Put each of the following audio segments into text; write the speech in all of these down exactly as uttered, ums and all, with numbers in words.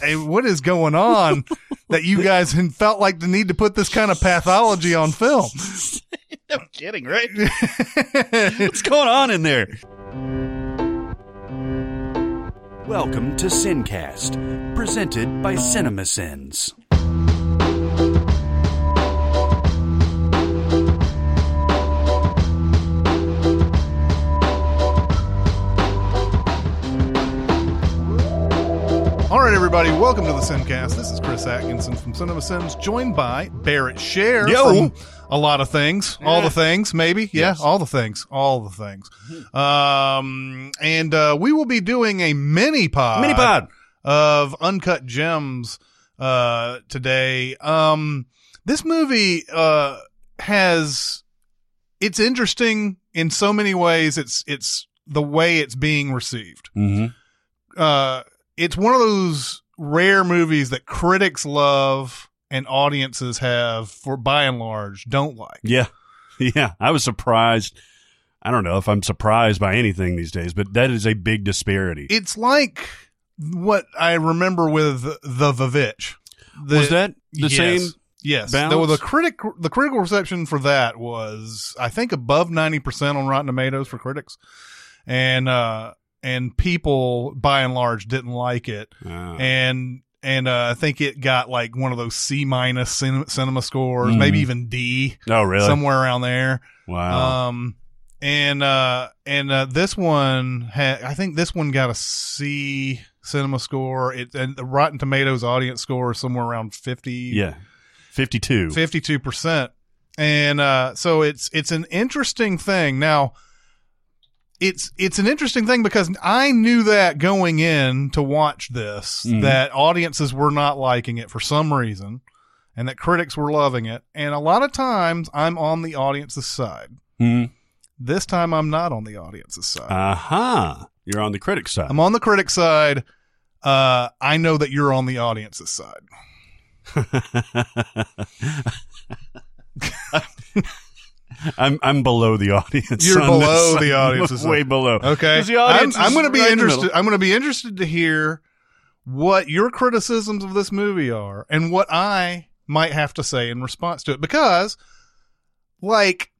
hey, what is going on that you guys felt like the need to put this kind of pathology on film? No kidding, right? What's going on in there? Welcome to Sincast, presented by CinemaSins. All right, everybody, welcome to the Sincast. This is Chris Atkinson from CinemaSins, joined by Barrett Share Yo. from a lot of things, all the things, maybe, yeah, Yes. all the things, all the things. Um, and uh, we will be doing a mini pod, Mini pod of Uncut Gems uh, today. Um, this movie uh, has, it's interesting in so many ways. It's it's the way it's being received. Mm-hmm. Uh, it's one of those rare movies that critics love and audiences have, for by and large, don't like. Yeah. Yeah. I was surprised. I don't know if I'm surprised by anything these days, but that is a big disparity. It's like what I remember with The Vavitch. The, was that the yes, same? Yes. balance? The, the critic, the critical reception for that was, I think, above ninety percent on Rotten Tomatoes for critics. And, uh, and people by and large didn't like it. Oh. And, and, uh, I think it got like one of those C minus cin- cinema scores, Mm. maybe even D, Oh, really? somewhere around there. Wow. Um, and, uh, and, uh, this one had, I think this one got a C cinema score. It, and the Rotten Tomatoes audience score is somewhere around fifty. yeah. fifty-two. fifty-two percent. And, uh, so it's, it's an interesting thing. Now, It's it's an interesting thing because I knew that going in to watch this, Mhm. that audiences were not liking it for some reason and that critics were loving it. And a lot of times I'm on the audience's side. Hmm. This time I'm not on the audience's side. Aha. You're on the critic side. I'm on the critic side. Uh, I know that you're on the audience's side. I'm I'm below the audience. You're on below this. the I'm audience. way below. Okay. 'Cause the audience I'm, I'm is going to be right in the interested. middle. I'm going to be interested to hear what your criticisms of this movie are and what I might have to say in response to it. Because, like,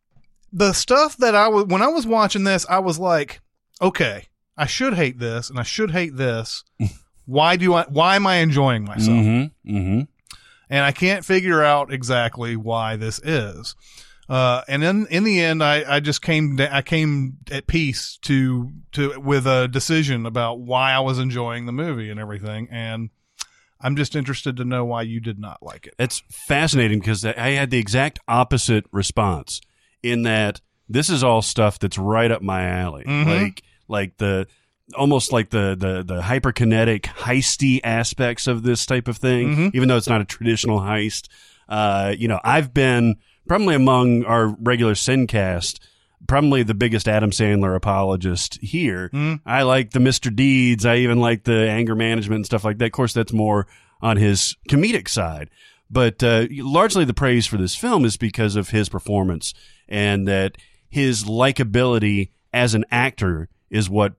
the stuff that I was, when I was watching this, I was like, okay, I should hate this and I should hate this. Why do I, why am I enjoying myself? Mm-hmm. Mm-hmm. And I can't figure out exactly why this is. Uh, and then in the end, I, I just came, I came at peace to, to, with a decision about why I was enjoying the movie and everything. And I'm just interested to know why you did not like it. It's fascinating because I had the exact opposite response in that this is all stuff that's right up my alley. Mhm. Like, like the, almost like the, the, the hyperkinetic, heisty aspects of this type of thing, Mhm. even though it's not a traditional heist. Uh, you know, I've been probably among our regular Sincast, probably the biggest Adam Sandler apologist here. Mhm. I like the Mister Deeds. I even like the anger management and stuff like that. Of course, that's more on his comedic side. But uh, largely the praise for this film is because of his performance and that his likability as an actor is what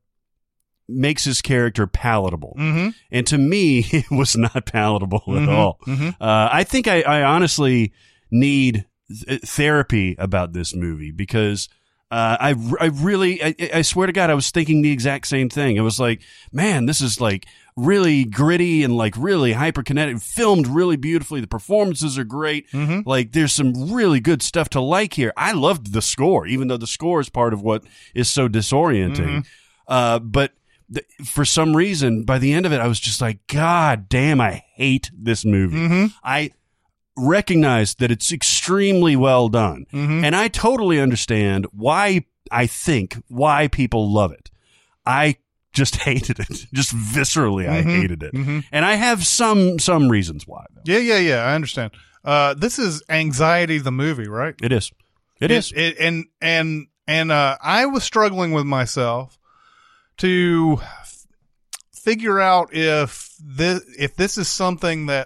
makes his character palatable. Mm-hmm. And to me, it was not palatable Mhm. at all. Mhm. Uh, I think I, I honestly need th- therapy about this movie because uh, I, I really, I, I swear to God, I was thinking the exact same thing. It was like, man, this is like really gritty and like really hyperkinetic, filmed really beautifully. The performances are great. Mhm. Like there's some really good stuff to like here. I loved the score, even though the score is part of what is so disorienting. Mhm. Uh, but th- for some reason, by the end of it, I was just like, God damn, I hate this movie. Mhm. I recognize that it's extremely well done. Mhm. And I totally understand why I think why people love it. I just hated it. Just viscerally, I Mhm. hated it. Mhm. And I have some some reasons why. Though. Yeah, yeah, yeah. I understand. Uh, this is Anxiety, the movie, right? It is. It is. It, and and and uh, I was struggling with myself to f- figure out if this if this is something that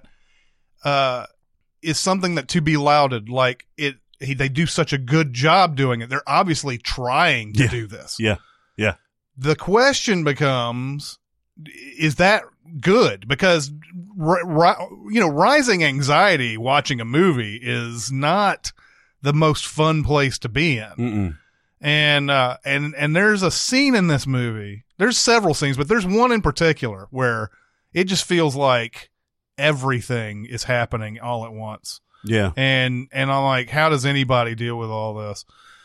uh is something that to be lauded. Like it, he, they do such a good job doing it. They're obviously trying to Yeah. do this. Yeah. Yeah. The question becomes: is that good because ri- ri- you know, rising anxiety watching a movie is not the most fun place to be in. Mm-mm. And uh and and there's a scene in this movie. There's several scenes, but there's one in particular where it just feels like everything is happening all at once. Yeah. And and I'm like, how does anybody deal with all this?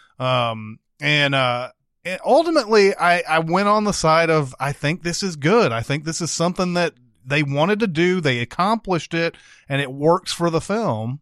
Um and uh and ultimately I I went on the side of I think this is good. I think this is something that they wanted to do, they accomplished it, and it works for the film.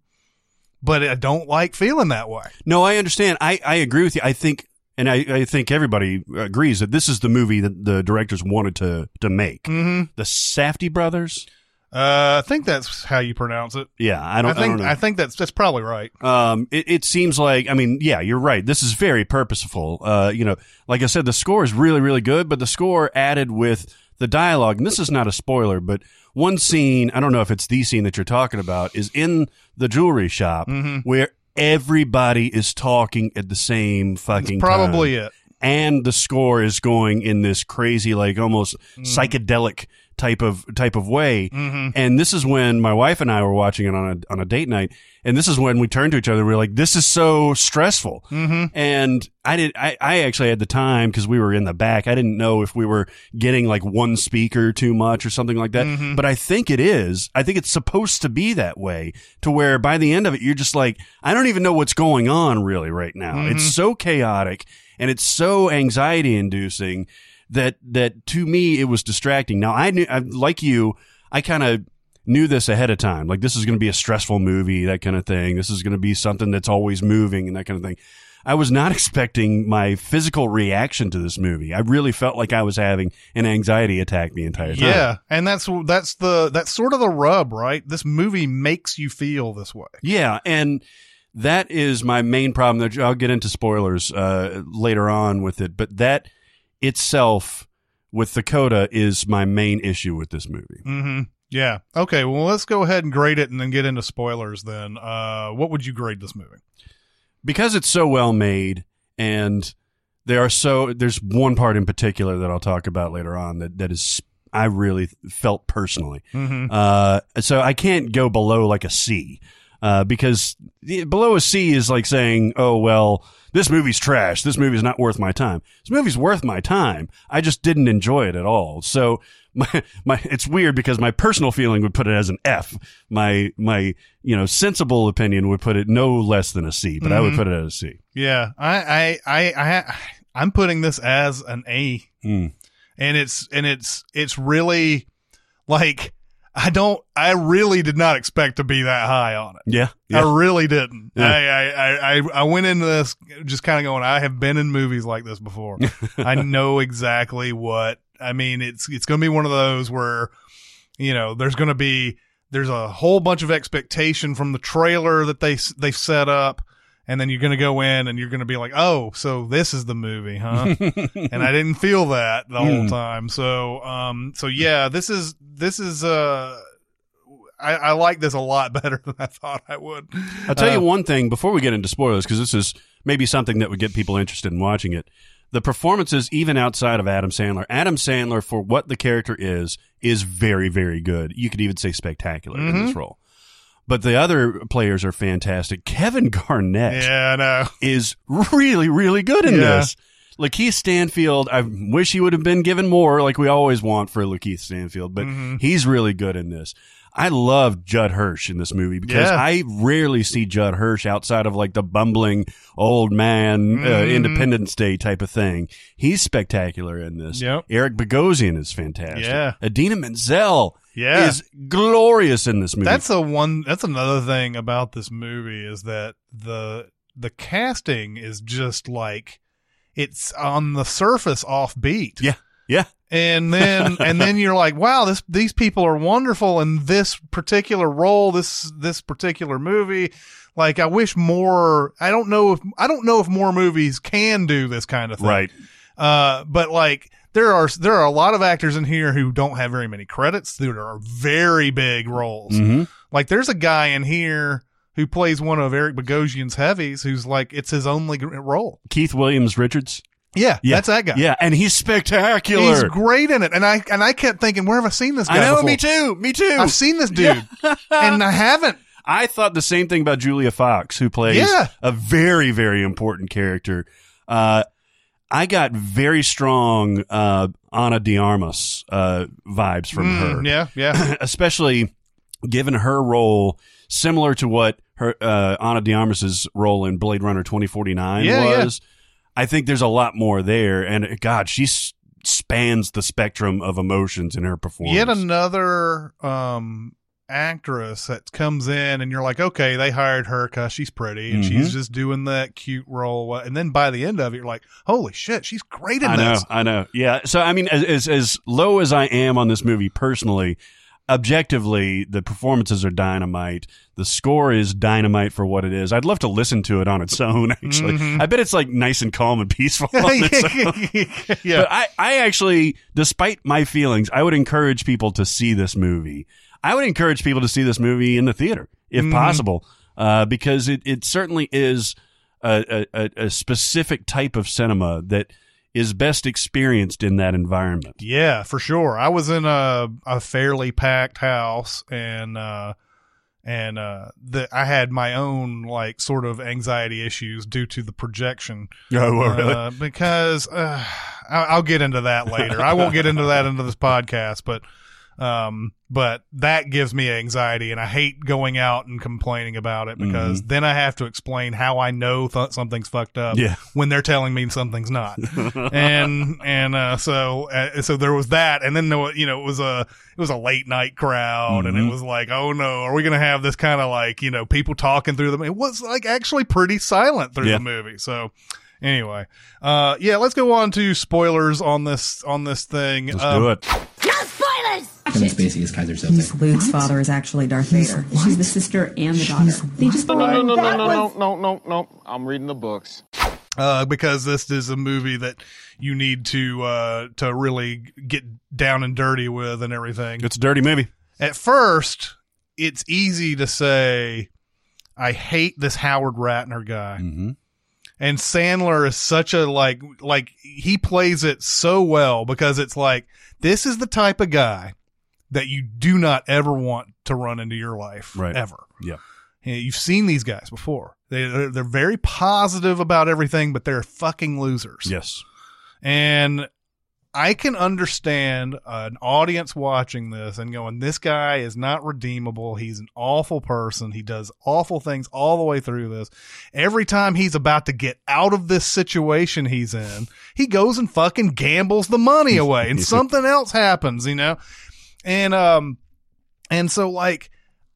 But I don't like feeling that way. No, I understand. I, I agree with you. I think, and I, I think everybody agrees that this is the movie that the directors wanted to, to make. Mm-hmm. The Safdie brothers. Uh, I think that's how you pronounce it. Yeah, I don't, I think I don't know. I think that's that's probably right. Um, it, it seems like, I mean, yeah, you're right. This is very purposeful. Uh, you know, like I said, the score is really, really good, but the score added with the dialogue, and this is not a spoiler, but one scene, I don't know if it's the scene that you're talking about, is in the jewelry shop mm-hmm. where everybody is talking at the same fucking That's probably time. it. And the score is going in this crazy, like almost mm. psychedelic type of type of way. Mm-hmm. And this is when my wife and I were watching it on a on a date night. And this is when we turned to each other. We were like, "This is so stressful." Mm-hmm. And I did. I, I actually had the time because we were in the back. I didn't know if we were getting like one speaker too much or something like that. Mm-hmm. But I think it is. I think it's supposed to be that way, to where by the end of it, you're just like, I don't even know what's going on really right now. Mm-hmm. It's so chaotic and it's so anxiety inducing that that to me it was distracting. Now I knew, I, like you, I kind of knew this ahead of time. Like, this is going to be a stressful movie, that kind of thing. This is going to be something that's always moving and that kind of thing. I was not expecting my physical reaction to this movie. I really felt like I was having an anxiety attack the entire time. Yeah, and that's that's the that's sort of the rub, right? This movie makes you feel this way. Yeah, and that is my main problem. I'll get into spoilers uh, later on with it, but that itself with the coda is my main issue with this movie. Mm-hmm. Yeah. Okay, well, let's go ahead and grade it and then get into spoilers then. Uh, what would you grade this movie? Because it's so well made, and there are so there's one part in particular that I'll talk about later on that, that is I really felt personally. Mm-hmm. Uh, so I can't go below like a C, uh, because below a C is like saying, oh, well, this movie's trash. This movie's not worth my time. This movie's worth my time. I just didn't enjoy it at all. So my, my, it's weird because my personal feeling would put it as an F. My, my, you know, sensible opinion would put it no less than a C, but mm-hmm. I would put it as a C. Yeah. I, I, I, I I'm putting this as an A. Mm. And it's, and it's, it's really like, I don't, I really did not expect to be that high on it. Yeah. yeah. I really didn't. Yeah. I, I, I, I went into this just kind of going, I have been in movies like this before. I know exactly what, I mean, it's, it's going to be one of those where, you know, there's going to be, there's a whole bunch of expectation from the trailer that they, they set up. And then you're going to go in and you're going to be like, oh, so this is the movie, huh? And I didn't feel that the whole time. So, um, so yeah, this is, this is, uh, I, I like this a lot better than I thought I would. I'll tell uh, you one thing before we get into spoilers, because this is maybe something that would get people interested in watching it. The performances, even outside of Adam Sandler, Adam Sandler, for what the character is, is very, very good. You could even say spectacular mm-hmm. in this role. But the other players are fantastic. Kevin Garnett yeah, I know. is really, really good in yeah. this. Lakeith Stanfield, I wish he would have been given more, like we always want for Lakeith Stanfield, but mm-hmm. he's really good in this. I love Judd Hirsch in this movie because yeah. I rarely see Judd Hirsch outside of like the bumbling old man mm-hmm. uh, Independence Day type of thing. He's spectacular in this. Yep. Eric Bogosian is fantastic. Yeah. Idina Menzel yeah. is glorious in this movie. That's a one. That's another thing about this movie is that the the casting is just like it's on the surface offbeat. Yeah. Yeah. And then, and then you're like, wow, this, these people are wonderful in this particular role, this, this particular movie. Like, I wish more, I don't know if, I don't know if more movies can do this kind of thing. Right. Uh, but like, there are, there are a lot of actors in here who don't have very many credits. There are very big roles. Mm-hmm. Like, there's a guy in here who plays one of Eric Bogosian's heavies who's like, it's his only role. Keith Williams Richards. Yeah, Yeah. that's that guy. Yeah, and he's spectacular. He's great in it. And I and I kept thinking, where have I seen this guy I know, before? me too, me too. I've seen this dude, and I haven't. I thought the same thing about Julia Fox, who plays Yeah. a very, very important character. Uh, I got very strong uh, Ana de Armas uh, vibes from Mm, her. yeah, yeah. Especially given her role similar to what her uh, Ana de Armas's role in Blade Runner twenty forty-nine Yeah, was. I think there's a lot more there, and God, she s- spans the spectrum of emotions in her performance. Yet another um, actress that comes in, and you're like, okay, they hired her because she's pretty, and Mhm. she's just doing that cute role. And then by the end of it, you're like, holy shit, she's great in I know, this. I know. Yeah. So, I mean, as, as as low as I am on this movie personally, objectively, the performances are dynamite. The score is dynamite for what it is. I'd love to listen to it on its own, actually. Mhm. I bet it's like nice and calm and peaceful on its own. yeah. But I, I actually, despite my feelings, I would encourage people to see this movie. I would encourage people to see this movie in the theater, if Mhm. possible, uh, because it, it certainly is a, a, a specific type of cinema that is best experienced in that environment. Yeah, for sure. I was in a a fairly packed house, and uh, and uh, the I had my own like sort of anxiety issues due to the projection. Oh, well, really? Uh, because uh, I- I'll get into that later. I won't get into that into this podcast, but um, but that gives me anxiety, and I hate going out and complaining about it because then I have to explain how I know th- something's fucked up Yeah. when they're telling me something's not. and and uh, so uh, so there was that, and then there was, you know, it was a it was a late night crowd, and it Mhm. was like, oh no, are we gonna have this kind of like, you know, people talking through the? It was like actually pretty silent through Yeah. the movie. So anyway, uh, yeah, let's go on to spoilers on this on this thing. Let's Um, do it. No spoilers! Kevin Spacey is Kaiser Miss Soze. Luke's father is actually Darth Vader. She's the sister and the daughter. They just No, no, no, no, no, no, no, no, no. I'm reading the books. uh, because this is a movie that you need to uh, to really get down and dirty with and everything. It's a dirty movie. At first, it's easy to say, I hate this Howard Ratner guy. Mm-hmm. And Sandler is such a like like he plays it so well because it's like this is the type of guy that you do not ever want to run into your life Right. ever. Yeah. You know, you've seen these guys before. They they're, they're very positive about everything, but they're fucking losers. Yes. And I can understand an audience watching this and going, this guy is not redeemable. He's an awful person. He does awful things all the way through this. Every time he's about to get out of this situation he's in, he goes and fucking gambles the money away and something else happens, you know? And, um, and so like,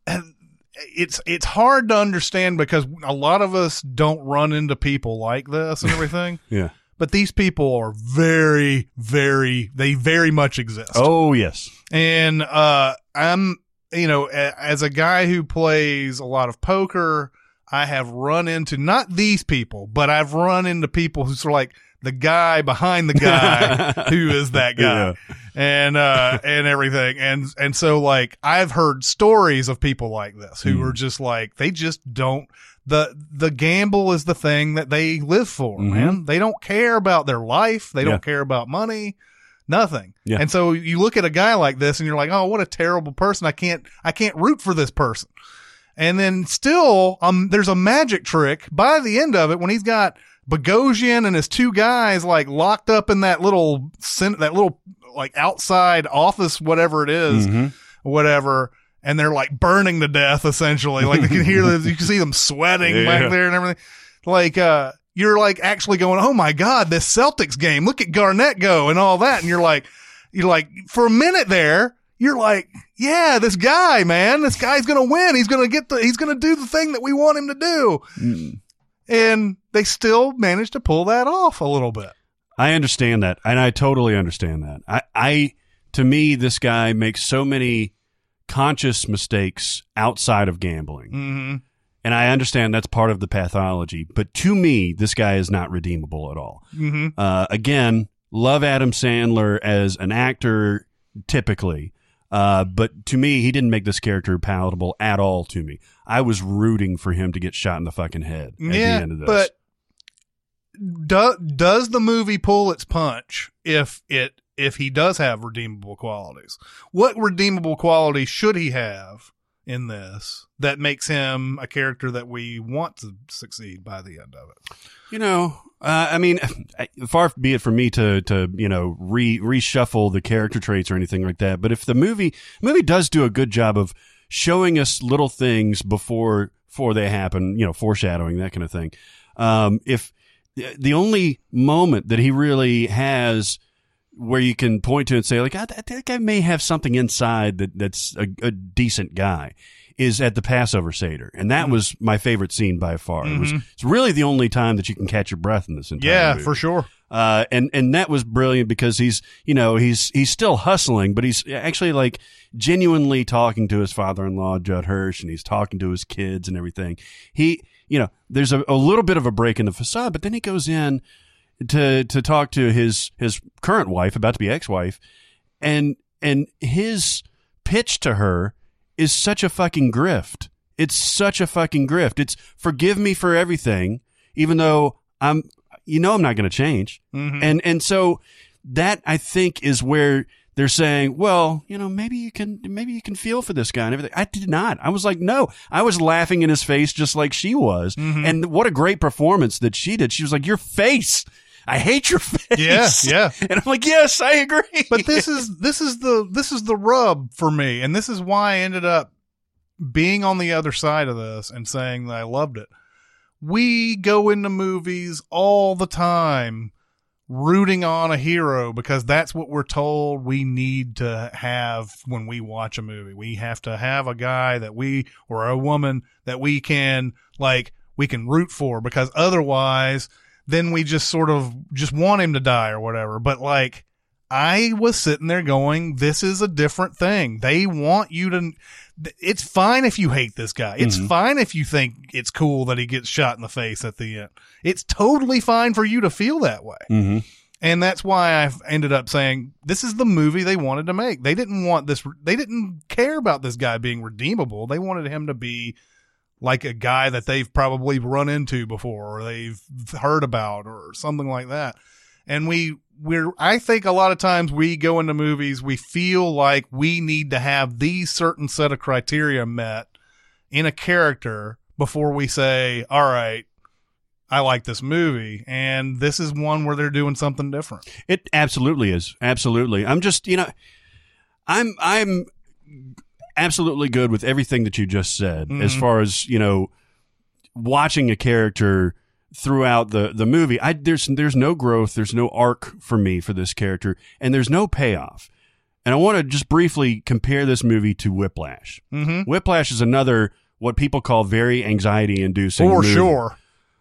it's, it's hard to understand because a lot of us don't run into people like this and everything. Yeah. But these people are very, very, they very much exist. Oh, yes. And, uh, I'm, you know, a, as a guy who plays a lot of poker, I have run into not these people, but I've run into people who's sort of like the guy behind the guy who is that guy. Yeah. And, uh, and everything. And, and so like I've heard stories of people like this who Mm. are just like, they just don't, the, the gamble is the thing that they live for, Mhm. man. They don't care about their life. They Yeah. don't care about money, nothing. Yeah. And so you look at a guy like this and you're like, oh, what a terrible person. I can't, I can't root for this person. And then still, um, there's a magic trick by the end of it when he's got Bogosian and his two guys like locked up in that little, that little like outside office, whatever it is, Mhm. whatever. And they're like burning to death essentially. Like you can hear them, you can see them sweating Yeah. back there and everything. Like, uh, you're like actually going, oh my God, this Celtics game, look at Garnett go and all that. And you're like, you're like, for a minute there, you're like, yeah, this guy, man, this guy's going to win. He's going to get the, he's going to do the thing that we want him to do. Mm. And they still managed to pull that off a little bit. I understand that, and I totally understand that. I, I, to me, this guy makes so many conscious mistakes outside of gambling, Mm-hmm. and I understand that's part of the pathology. But to me, this guy is not redeemable at all. Mm-hmm. Uh, again, love Adam Sandler as an actor, typically. Uh, but to me, he didn't make this character palatable at all to me. I was rooting for him to get shot in the fucking head at Yeah, the end of this. but do, does the movie pull its punch if it if he does have redeemable qualities? What redeemable qualities should he have in this that makes him a character that we want to succeed by the end of it? You know, uh, I mean, far be it from me to, to you know, re reshuffle the character traits or anything like that. But if the movie movie does do a good job of showing us little things before before they happen, you know, foreshadowing, that kind of thing. Um, if the only moment that he really has where you can point to and say, like, I, I think I may have something inside that that's a, a decent guy, is at the Passover Seder. And that mm-hmm. was my favorite scene by far. Mm-hmm. It was, it's really the only time that you can catch your breath in this entire yeah, movie. for sure. Uh, and, and that was brilliant because he's, you know, he's, he's still hustling, but he's actually like genuinely talking to his father-in-law, Judd Hirsch, and he's talking to his kids and everything. He, you know, there's a, a little bit of a break in the facade, but then he goes in to, to talk to his, his current wife, about to be ex-wife, and, and his pitch to her is such a fucking grift. It's such a fucking grift. It's forgive me for everything, even though I'm, you know, I'm not going to change. Mm-hmm. And, and so that I think is where they're saying, well, you know, maybe you can, maybe you can feel for this guy and everything. I did not. I was like, no, I was laughing in his face just like she was. Mm-hmm. And what a great performance that she did. She was like, your face. I hate your face. Yeah, yeah. And I'm like, yes, I agree. But this is this is the this is the rub for me, and this is why I ended up being on the other side of this and saying that I loved it. We go into movies all the time rooting on a hero because that's what we're told we need to have when we watch a movie. We have to have a guy that we, or a woman that we can, like, we can root for, because otherwise then we just sort of just want him to die or whatever. But like, I was sitting there going, this is a different thing. They want you to, it's fine if you hate this guy. It's mm-hmm. fine if you think it's cool that he gets shot in the face at the end. It's totally fine for you to feel that way. Mm-hmm. And that's why I ended up saying, this is the movie they wanted to make. They didn't want this, they didn't care about this guy being redeemable. They wanted him to be like a guy that they've probably run into before, or they've heard about, or something like that. And we, we're, I think a lot of times we go into movies, we feel like we need to have these certain set of criteria met in a character before we say, all right, I like this movie. And this is one where they're doing something different. It absolutely is. Absolutely. I'm just, you know, I'm, I'm, absolutely good with everything that you just said, mm-hmm. as far as, you know, watching a character throughout the, the movie. I, there's, there's no growth. There's no arc for me for this character, and there's no payoff. And I want to just briefly compare this movie to Whiplash. Mm-hmm. Whiplash is another, what people call very anxiety inducing For movie. sure.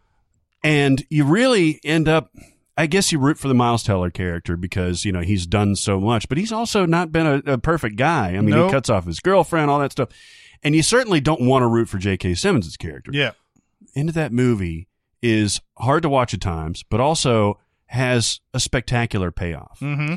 And you really end up, I guess you root for the Miles Teller character because, you know, he's done so much, but he's also not been a, a perfect guy. I mean, nope. He cuts off his girlfriend, all that stuff. And you certainly don't want to root for J K. Simmons' character. Yeah. Into that movie is hard to watch at times, but also has a spectacular payoff. Mm-hmm.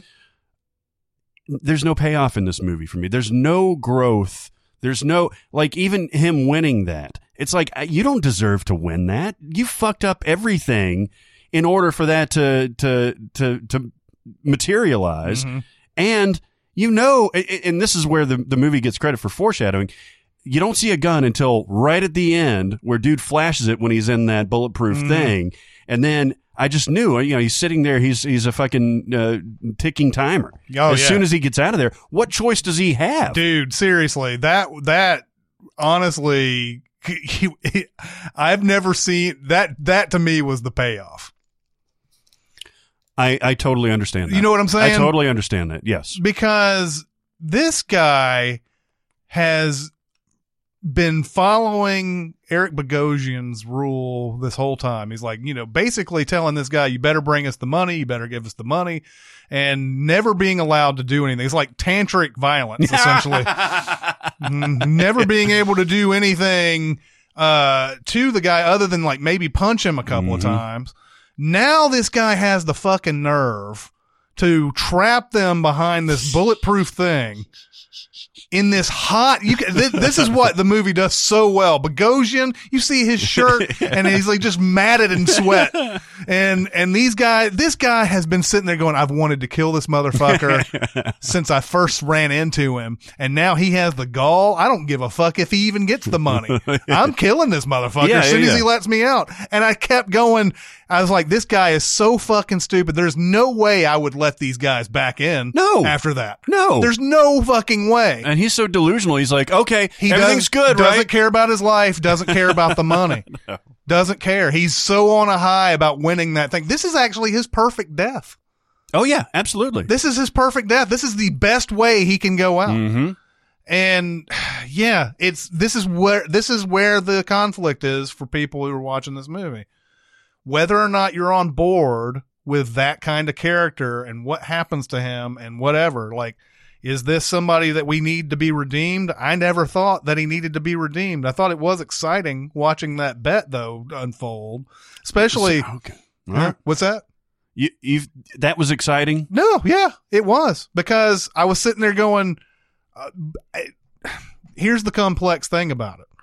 There's no payoff in this movie for me. There's no growth. There's no, like, even him winning that. It's like, you don't deserve to win that. You fucked up everything in order for that to to to to materialize. Mm-hmm. And you know, and this is where the, the movie gets credit for foreshadowing, you don't see a gun until right at the end where dude flashes it when he's in that bulletproof mm-hmm. thing. And then I just knew, you know, he's sitting there, he's he's a fucking uh, ticking timer. Oh, as yeah. soon as he gets out of there, what choice does he have? Dude, seriously, that that honestly, he, he, I've never seen that. That to me was the payoff. I, I totally understand that. You know what I'm saying? I totally understand that, yes. Because this guy has been following Eric Bogosian's rule this whole time. He's like, you know, basically telling this guy, you better bring us the money, you better give us the money, and never being allowed to do anything. It's like tantric violence, essentially. Never being able to do anything uh, to the guy other than like maybe punch him a couple mm-hmm. of times. Now this guy has the fucking nerve to trap them behind this bulletproof thing in this hot, you can, this, this is what the movie does so well. Bogosian, you see his shirt and he's like just matted in sweat. and and these guys, this guy has been sitting there going, I've wanted to kill this motherfucker since I first ran into him, and now he has the gall. I don't give a fuck if he even gets the money. I'm killing this motherfucker Yeah, as soon yeah, as he yeah. lets me out. And I kept going. I was like, this guy is so fucking stupid. There's no way I would let these guys back in. No. After that, No. there's no fucking way. And he's so delusional. He's like, okay, He everything's does, good, doesn't right? care about his life, doesn't care about the money. No. Doesn't care. He's so on a high about winning that thing. This is actually his perfect death. Oh, yeah, absolutely. This is his perfect death. This is the best way he can go out. Mm-hmm. And yeah, it's this is where this is where the conflict is for people who are watching this movie. Whether or not you're on board with that kind of character and what happens to him and whatever, like, is this somebody that we need to be redeemed? I never thought that he needed to be redeemed. I thought it was exciting watching that bet though unfold, especially. Okay. All Huh? right. What's that? You, you've, that was exciting. No, yeah, it was, because I was sitting there going, uh, I, here's the complex thing about it,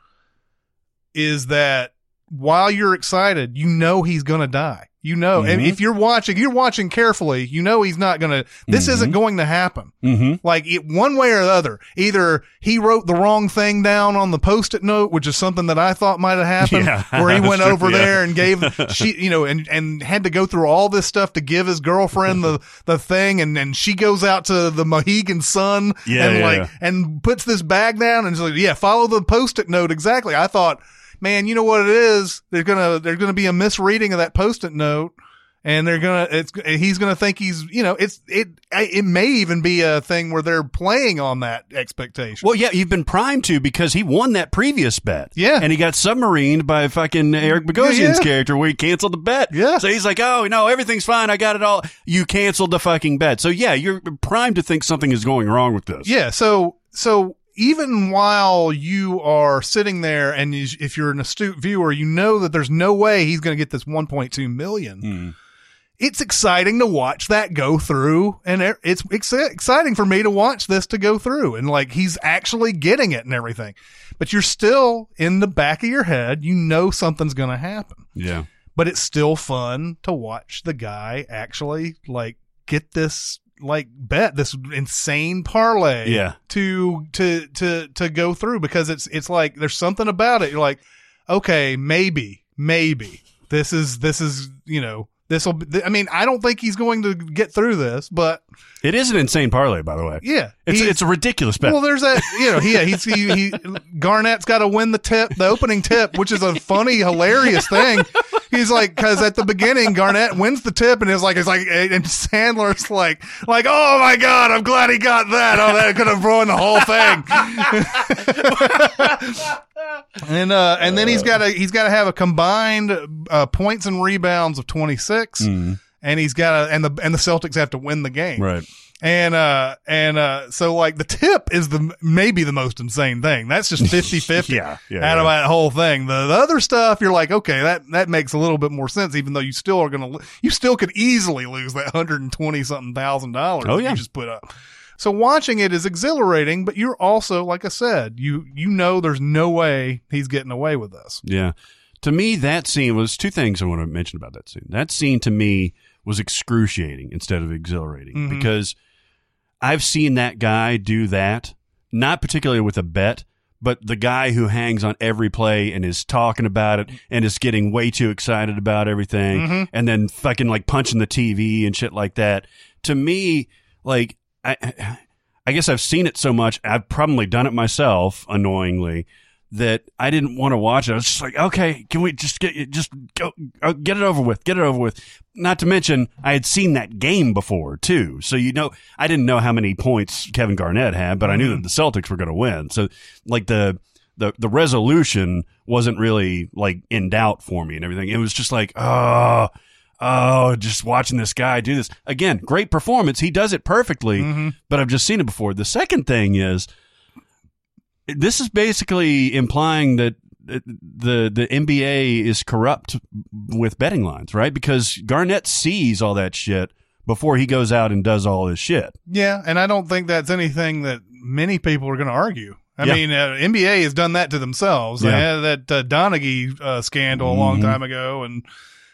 is that while you're excited, you know he's going to die. You know, and Mhm. if you're watching, you're watching carefully, you know he's not going to, this Mhm. isn't going to happen. Mm-hmm. Like, it, one way or the other, either he wrote the wrong thing down on the post-it note, which is something that I thought might have happened, Yeah, where he went sure, over yeah. there and gave, she, you know, and, and had to go through all this stuff to give his girlfriend the, the thing. And then she goes out to the Mohegan Sun Yeah, and yeah, like, yeah. and puts this bag down and is like, yeah, follow the post-it note. Exactly. I thought, man, you know what it is? There's gonna, there's gonna be a misreading of that post-it note. And they're gonna, it's, he's gonna think he's, you know, it's, it, it may even be a thing where they're playing on that expectation. Well, yeah, you've been primed to, because he won that previous bet. Yeah. And he got submarined by fucking Eric Bogosian's Yeah. character where he canceled the bet. Yeah. So he's like, oh, no, everything's fine. I got it all. You canceled the fucking bet. So yeah, you're primed to think something is going wrong with this. Yeah. So, so even while you are sitting there and you, if you're an astute viewer, you know that there's no way he's going to get this one point two million. Mm. It's exciting to watch that go through, and it's, it's exciting for me to watch this to go through, and like he's actually getting it and everything. But you're still in the back of your head, you know something's going to happen. Yeah. But it's still fun to watch the guy actually like get this like bet, this insane parlay Yeah. to to to to go through, because it's it's like there's something about it. You're like, okay, maybe, maybe this is this is you know. This will. I mean, I don't think he's going to get through this, but It is an insane parlay, by the way. yeah, It's he's- it's a ridiculous bet. well, there's that. You know, yeah, he's he, he Garnett's got to win the tip, the opening tip, which is a funny, hilarious thing. He's like, because at the beginning, Garnett wins the tip, and it's like it's like, and Sandler's like, like, oh my god, I'm glad he got that. Oh, that could have ruined the whole thing. and uh, and then he's got to he's got to have a combined uh, points and rebounds of twenty-six, Mhm. and he's got to and the and the Celtics have to win the game. Right. And, uh, and, uh, so like the tip is the, maybe the most insane thing. That's just fifty fifty Yeah, yeah, out of yeah. that whole thing. The, the other stuff, you're like, okay, that, that makes a little bit more sense, even though you still are going to, you still could easily lose that one hundred twenty something thousand dollars Oh, that yeah. you just put up. So watching it is exhilarating, but you're also, like I said, you, you know, there's no way he's getting away with this. Yeah. To me, that scene was two things I want to mention about that scene. That scene to me was excruciating instead of exhilarating, Mhm. because I've seen that guy do that, not particularly with a bet, but the guy who hangs on every play and is talking about it and is getting way too excited about everything Mhm. and then fucking like punching the T V and shit like that. To me, like, I, I guess I've seen it so much. I've probably done it myself, annoyingly, that I didn't want to watch it. I was just like, okay, can we just get, just go, uh, get it over with, get it over with. Not to mention, I had seen that game before too. So, you know, I didn't know how many points Kevin Garnett had, but I knew that the Celtics were going to win. So like the, the, the resolution wasn't really like in doubt for me and everything. It was just like, oh, oh, just watching this guy do this again. Great performance. He does it perfectly, Mm-hmm. but I've just seen it before. The second thing is, this is basically implying that the the N B A is corrupt with betting lines, right? Because Garnett sees all that shit before he goes out and does all his shit. Yeah, and I don't think that's anything that many people are going to argue. I Yeah. mean, uh, N B A has done that to themselves. They Yeah. had that uh, Donaghy uh, scandal a long Mhm. time ago, and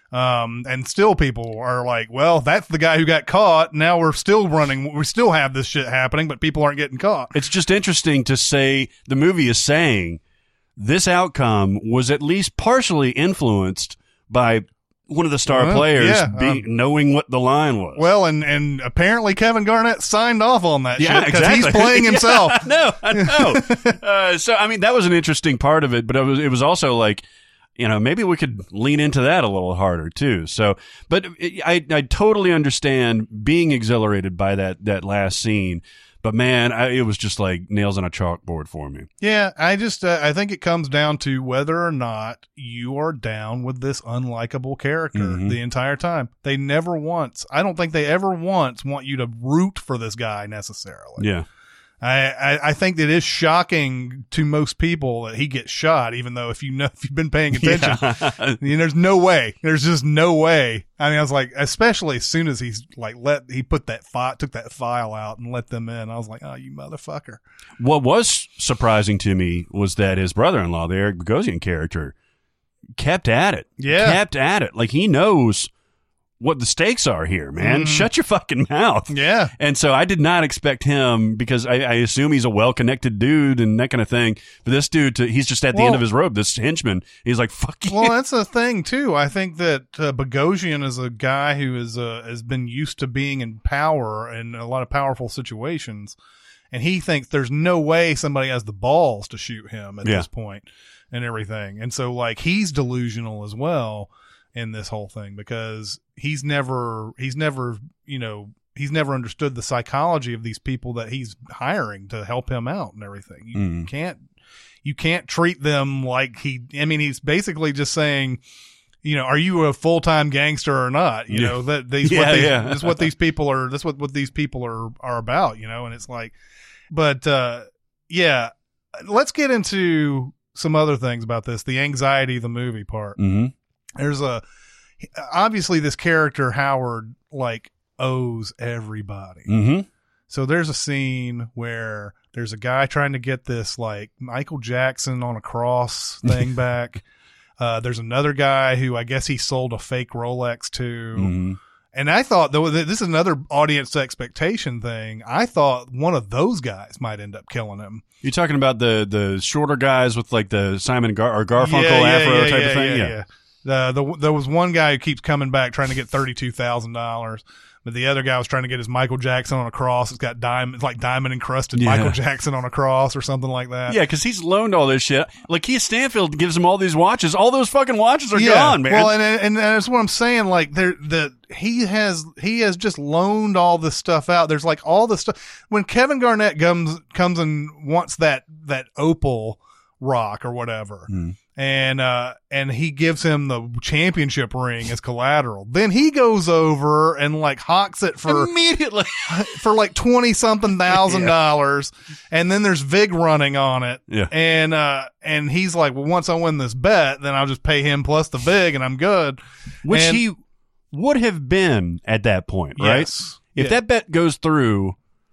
Um, and still people are like, well, that's the guy who got caught. Now we're still running. We still have this shit happening, but people aren't getting caught. It's just interesting to say the movie is saying this outcome was at least partially influenced by one of the star Well, players yeah, being, um, knowing what the line was. Well, and, and apparently Kevin Garnett signed off on that yeah, shit because exactly. he's playing himself. Yeah, no, I know. uh, so, I mean, that was an interesting part of it, but it was, it was also like, you know, maybe we could lean into that a little harder too. So, but I, I totally understand being exhilarated by that, that last scene. But man, I, it was just like nails on a chalkboard for me. Yeah, I just uh, I think it comes down to whether or not you are down with this unlikable character Mm-hmm. the entire time. They never once, I don't think they ever once want you to root for this guy necessarily. Yeah. I, I, I think that it is shocking to most people that he gets shot, even though if you know, if you've been paying attention, Yeah. you know, there's no way. There's just no way. I mean, I was like, especially as soon as he's like, let, he put that file, took that file out and let them in. I was like, oh, you motherfucker. What was surprising to me was that his brother-in-law, the Eric Bogosian character, kept at it. Yeah. Kept at it. Like he knows what the stakes are here, man. Mhm. Shut your fucking mouth. Yeah. And so I did not expect him, because I, I assume he's a well-connected dude and that kind of thing. But this dude, to, he's just at the Well- end of his rope, this henchman. He's like, fuck you. Well, that's the thing too. I think that uh, Bogosian is a guy who is uh, has been used to being in power in a lot of powerful situations, and he thinks there's no way somebody has the balls to shoot him at Yeah. this point and everything. And so, like, he's delusional as well in this whole thing because he's never he's never you know he's never understood the psychology of these people that he's hiring to help him out and everything. You Mm. can't. You can't treat them like he, I mean, he's basically just saying, you know, are you a full-time gangster or not? You Yeah. know, that these, Yeah, what these, yeah. this is what these people are, this is what, what these people are, are about, you know, and it's like, but, uh, yeah, let's get into some other things about this, the anxiety of the movie part. Mm-hmm. There's a, obviously this character, Howard, like owes everybody. Mm-hmm. So there's a scene where there's a guy trying to get this like Michael Jackson on a cross thing back. Uh, there's another guy who I guess he sold a fake Rolex to. Mm-hmm. And I thought, though, that this is another audience expectation thing. I thought one of those guys might end up killing him. You talking about the, the shorter guys with like the Simon Gar- or Garfunkel Yeah, yeah, afro yeah, type yeah, of thing? Yeah, yeah. The, the, there was one guy who keeps coming back trying to get thirty-two thousand dollars. But the other guy was trying to get his Michael Jackson on a cross. It's got diamond, it's like diamond encrusted Yeah. Michael Jackson on a cross or something like that. Yeah, because he's loaned all this shit. Lakeith Stanfield gives him all these watches. All those fucking watches are gone, man. Well, and, and and that's what I'm saying. Like there, the he has he has just loaned all this stuff out. There's like all this stuff. When Kevin Garnett comes comes and wants that that opal rock or whatever, Hmm. and uh and he gives him the championship ring as collateral. Then he goes over and like hawks it for Immediately. for like twenty something thousand dollars, and then there's Vig running on it. Yeah. And uh and he's like, well, once I win this bet, then I'll just pay him plus the Vig and I'm good. Which And- he would have been at that point, right? Yes. If Yeah. that bet goes through,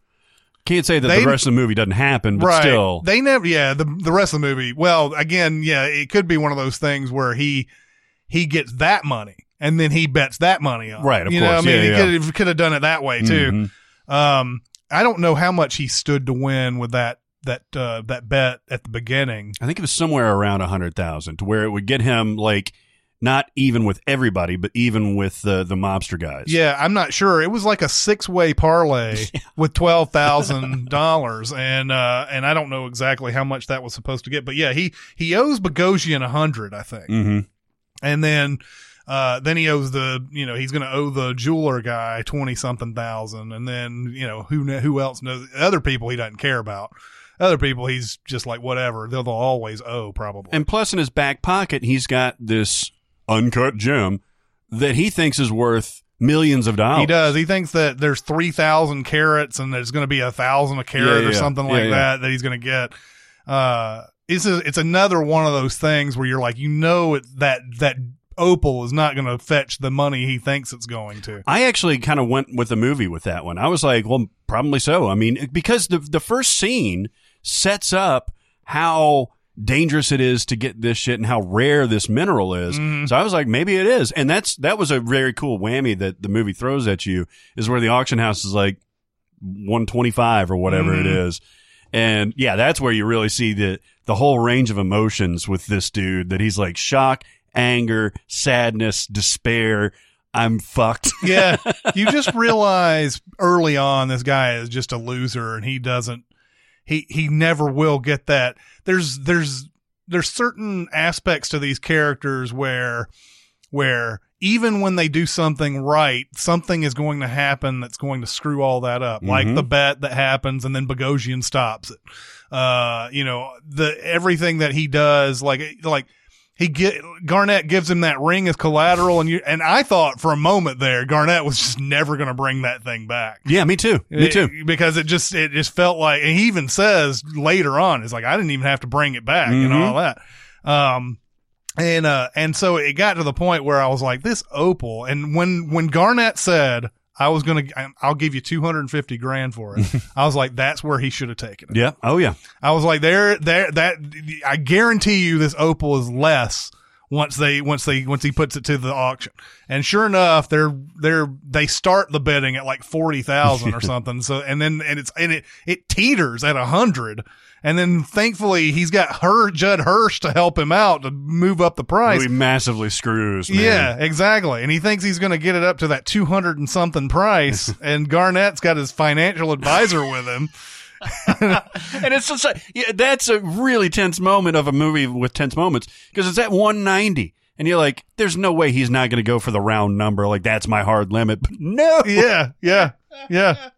can't say that They- the rest of the movie doesn't happen, but right. still. They never, yeah, the the rest of the movie. Well, again, yeah, it could be one of those things where he he gets that money and then he bets that money on. it. Right, of you know, course. I mean, Yeah, he yeah. could have could have done it that way too. Mhm. Um, I don't know how much he stood to win with that that uh, that bet at the beginning. I think it was somewhere around a hundred thousand, to where it would get him like not even with everybody, but even with the the mobster guys. Yeah, I'm not sure. It was like a six way parlay with twelve thousand dollars, and uh, and I don't know exactly how much that was supposed to get, but yeah, he he owes Bogosian a hundred, I think, Mm-hmm. and then uh, then he owes the you know he's going to owe the jeweler guy twenty something thousand, and then you know who kn- who else knows other people he doesn't care about. Other people he's just like whatever. They'll, they'll always owe probably. And plus, in his back pocket, he's got this uncut gem that he thinks is worth millions of dollars. He does. He thinks that there's three thousand carats and there's going to be a thousand a carat Yeah, or yeah. something Yeah, like yeah. that that he's going to get. Uh, it's a, it's another one of those things where you're like, you know, it, that that opal is not going to fetch the money he thinks it's going to. I actually kind of went with the movie with that one. I was like, well, probably so. I mean, because the the first scene sets up how dangerous it is to get this shit and how rare this mineral is. Mhm. So I was like, maybe it is. And that's, that was a very cool whammy that the movie throws at you, is where the auction house is like one twenty-five or whatever Mhm. it is. And yeah, that's where you really see the, the whole range of emotions with this dude, that he's like shock, anger, sadness, despair. I'm fucked. Yeah. You just realize early on this guy is just a loser, and he doesn't, he, he never will get that. There's, there's, there's certain aspects to these characters where, where even when they do something right, something is going to happen that's going to screw all that up. Mhm. Like the bet that happens and then Bogosian stops it. Uh, you know, the, everything that he does, like, like, He get Garnett gives him that ring as collateral, and you and I thought for a moment there Garnett was just never going to bring that thing back. Yeah, me too. Me too. It- because it just it just felt like, and he even says later on, it's like I didn't even have to bring it back and Mhm. all that. Um, and uh, and so it got to the point where I was like, this opal, and when when Garnett said, I was going to, I'll give you two hundred fifty grand for it. I was like, that's where he should have taken it. Yeah. Oh yeah. I was like, there, there, that, I guarantee you this opal is less once they, once they, once he puts it to the auction. And sure enough, they're, they're, they start the bidding at like forty thousand or something. So, and then, and it's, and it, it teeters at a hundred. And then thankfully he's got her, Judd Hirsch to help him out to move up the price. He massively screws, man. Yeah, exactly. And he thinks he's going to get it up to that two hundred and something price. And Garnett's got his financial advisor with him. And it's just like, yeah, that's a really tense moment of a movie with tense moments, because it's at one ninety. And you're like, there's no way he's not going to go for the round number. Like, that's my hard limit. But no. Yeah, yeah, yeah.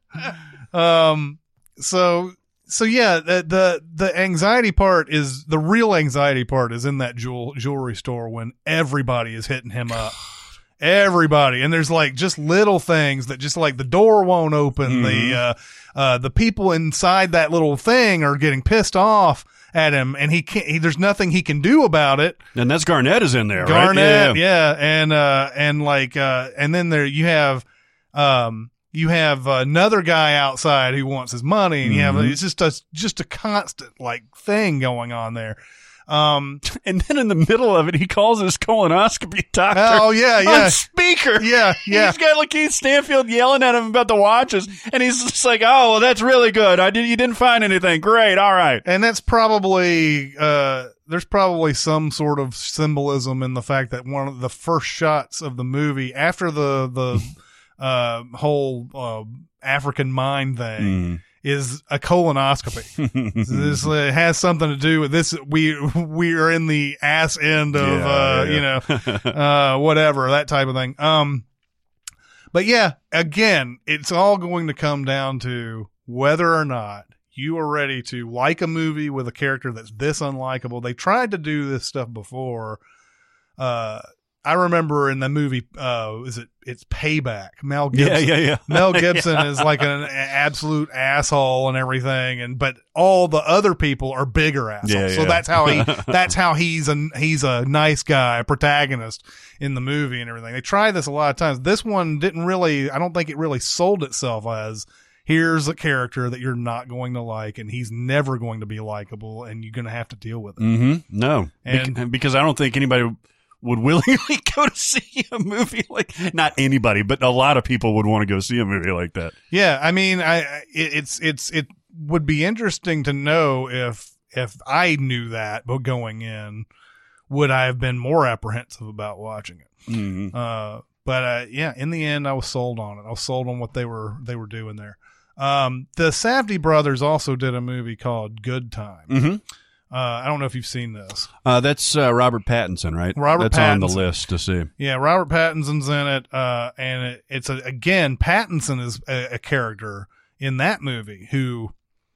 Um, so, so yeah, the, the, the anxiety part is, the real anxiety part is in that jewel, jewelry store when everybody is hitting him up. Everybody. And there's like just little things that just like the door won't open. Mhm. The, uh, uh, the people inside that little thing are getting pissed off at him, and he can't, he, there's nothing he can do about it. And that's Garnett is in there, right? Garnett, yeah. And, uh, and like, uh, and then there you have, um, you have another guy outside who wants his money, and you have, Mhm. it's just a, just a constant like thing going on there. Um, And then in the middle of it, he calls his colonoscopy doctor. oh yeah, yeah, On speaker. yeah, yeah. He's got like Keith Stanfield yelling at him about the watches, and he's just like, "Oh, well, that's really good. I did. You didn't find anything. Great. All right." And that's probably, uh, there's probably some sort of symbolism in the fact that one of the first shots of the movie after the, the, uh, whole, uh, African mine thing Mm. is a colonoscopy. This uh, has something to do with this. We, we are in the ass end of, Yeah, uh, yeah. you know, uh, whatever, that type of thing. Um, but yeah, again, it's all going to come down to whether or not you are ready to like a movie with a character that's this unlikable. They tried to do this stuff before. Uh, I remember in the movie, uh, is it, it's Payback. Mel Yeah, Gibson. yeah, yeah. Mel Gibson is like an absolute asshole and everything. And, but all the other people are bigger assholes. Yeah, So yeah. that's how he, that's how he's a, he's a nice guy, protagonist in the movie and everything. They tried this a lot of times. This one didn't really, I don't think it really sold itself as, here's a character that you're not going to like, and he's never going to be likable, and you're going to have to deal with it. Mm-hmm. No, And- Bec- because I don't think anybody would willingly go to see a movie like, not anybody, but a lot of people would want to go see a movie like that. Yeah, I mean, I I- it, it's it's it would be interesting to know if if I knew that, but going in, would I have been more apprehensive about watching it? Mm-hmm. Uh, but uh, yeah, in the end, I was sold on it. I was sold on what they were they were doing there. Um, the Safdie brothers also did a movie called Good Time. Mm-hmm. Uh, I don't know if you've seen this. Uh, that's uh, Robert Pattinson, right? Robert That's on the Pattinson. list to see. Yeah, Robert Pattinson's in it, uh, and it, it's a, again, Pattinson is a, a character in that movie who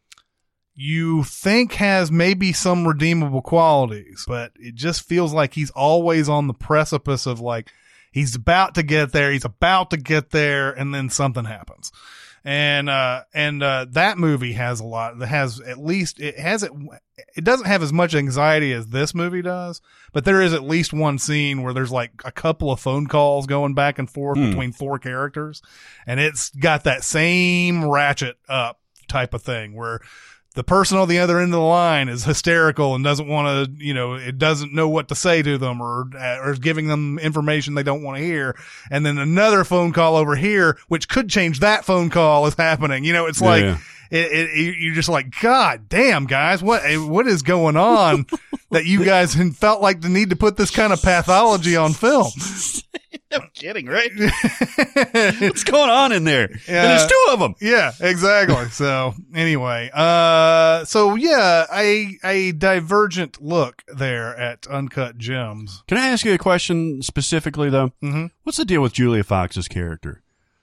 you think has maybe some redeemable qualities, but it just feels like he's always on the precipice of like, he's about to get there, he's about to get there, and then something happens. And, uh, and, uh, that movie has a lot, that has at least, it has it, it doesn't have as much anxiety as this movie does, but there is at least one scene where there's like a couple of phone calls going back and forth Hmm. between four characters. And it's got that same ratchet up type of thing where the person on the other end of the line is hysterical and doesn't want to, you know, it doesn't know what to say to them, or, or is giving them information they don't want to hear. And then another phone call over here, which could change that phone call, is happening. You know, it's like, Yeah. It, it, you're just like, God damn, guys, what what is going on that you guys felt like the need to put this kind of pathology on film? No kidding, right? What's going on in there? Yeah. And there's two of them. Yeah, exactly. So anyway, uh, so yeah, a a divergent look there at Uncut Gems. Can I ask you a question specifically, though? Mm-hmm. What's the deal with Julia Fox's character?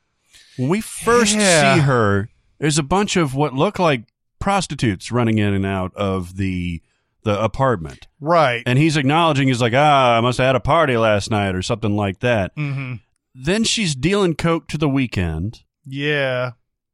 When we first Yeah. see her, there's a bunch of what look like prostitutes running in and out of the the apartment. Right. And he's acknowledging, he's like, ah, I must have had a party last night or something like that. Mm-hmm. Then she's dealing coke to the weekend, Yeah.